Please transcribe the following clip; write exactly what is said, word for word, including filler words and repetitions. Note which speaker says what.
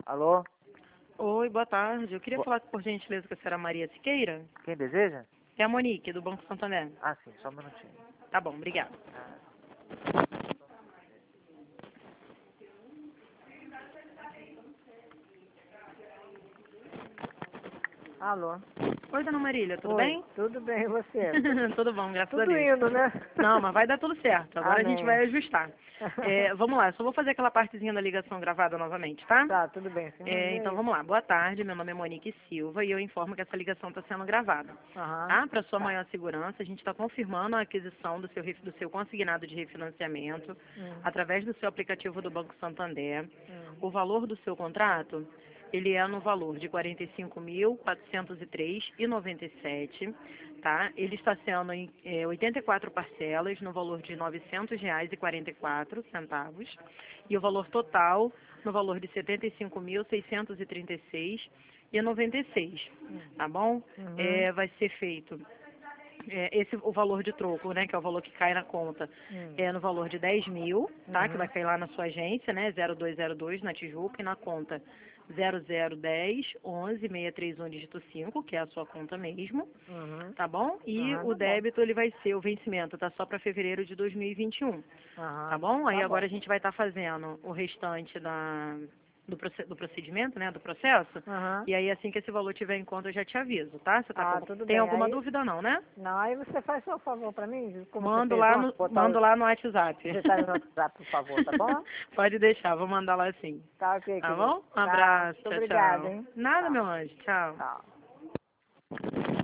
Speaker 1: Alô?
Speaker 2: Oi, boa tarde. Eu queria
Speaker 1: Bo-
Speaker 2: falar, por gentileza, com a senhora Maria Siqueira.
Speaker 1: Quem deseja?
Speaker 2: É a Monique, do Banco Santander.
Speaker 1: Ah, sim, só um minutinho.
Speaker 2: Tá bom, obrigada.
Speaker 1: Alô?
Speaker 2: Oi, dona Marília, tudo
Speaker 1: Oi,
Speaker 2: bem?
Speaker 1: tudo bem, e você?
Speaker 2: Tudo bom, graças a
Speaker 1: Tudo
Speaker 2: Deus.
Speaker 1: indo, né?
Speaker 2: Não, mas vai dar tudo certo. Agora a gente
Speaker 1: Amém.
Speaker 2: vai ajustar. É, vamos lá, só vou fazer aquela partezinha da ligação gravada novamente, tá?
Speaker 1: Tá, tudo bem, você
Speaker 2: É,
Speaker 1: manda
Speaker 2: então
Speaker 1: aí.
Speaker 2: vamos lá. Boa tarde, meu nome é Monique Silva e eu informo que essa ligação está sendo gravada.
Speaker 1: Aham.
Speaker 2: Tá? Para sua maior segurança, a gente está confirmando a aquisição do seu, ref- do seu consignado de refinanciamento
Speaker 1: Hum,
Speaker 2: através do seu aplicativo do Banco Santander.
Speaker 1: hum,
Speaker 2: O valor do seu contrato, ele é no valor de quarenta e cinco mil, quatrocentos e três reais e noventa e sete centavos, tá? Ele está sendo em eh, oitenta e quatro parcelas no valor de novecentos reais e quarenta e quatro centavos e o valor total no valor de setenta e cinco mil, seiscentos e trinta e seis reais e noventa e seis centavos, tá bom?
Speaker 1: uhum,
Speaker 2: É, vai ser feito é, esse o valor de troco, né, que é o valor que cai na conta,
Speaker 1: hum,
Speaker 2: é no valor de dez mil, tá, que vai
Speaker 1: uhum,
Speaker 2: cair lá na sua agência, né, zero dois zero dois na Tijuca, e na conta zero zero dez onze seiscentos e trinta e um dígito cinco, que é a sua conta mesmo,
Speaker 1: uhum,
Speaker 2: tá bom? E
Speaker 1: aham,
Speaker 2: o
Speaker 1: tá bom.
Speaker 2: débito, ele vai ser, o vencimento tá só para fevereiro de dois mil e vinte e um, tá
Speaker 1: Aham,
Speaker 2: bom? Aí
Speaker 1: tá bom.
Speaker 2: agora a gente vai estar fazendo o restante da, do, proce- do procedimento, né, do processo,
Speaker 1: Aham.
Speaker 2: e aí assim que esse valor tiver em conta eu já te aviso, tá? Você tá
Speaker 1: Ah,
Speaker 2: com,
Speaker 1: tudo
Speaker 2: tem
Speaker 1: bem.
Speaker 2: alguma
Speaker 1: Aí,
Speaker 2: dúvida não, né?
Speaker 1: não, aí você faz só um favor pra mim, como você
Speaker 2: Mando
Speaker 1: fez
Speaker 2: lá
Speaker 1: ontem,
Speaker 2: no,
Speaker 1: botar
Speaker 2: mando
Speaker 1: o
Speaker 2: lá no WhatsApp.
Speaker 1: detalhe no WhatsApp, por favor, tá bom?
Speaker 2: Pode deixar, vou mandar lá sim.
Speaker 1: Tá ok,
Speaker 2: Tá
Speaker 1: querido.
Speaker 2: bom? Um
Speaker 1: Tá,
Speaker 2: abraço,
Speaker 1: muito
Speaker 2: tchau,
Speaker 1: obrigada,
Speaker 2: tchau.
Speaker 1: hein?
Speaker 2: Nada,
Speaker 1: Tá,
Speaker 2: meu anjo, tchau.
Speaker 1: tchau.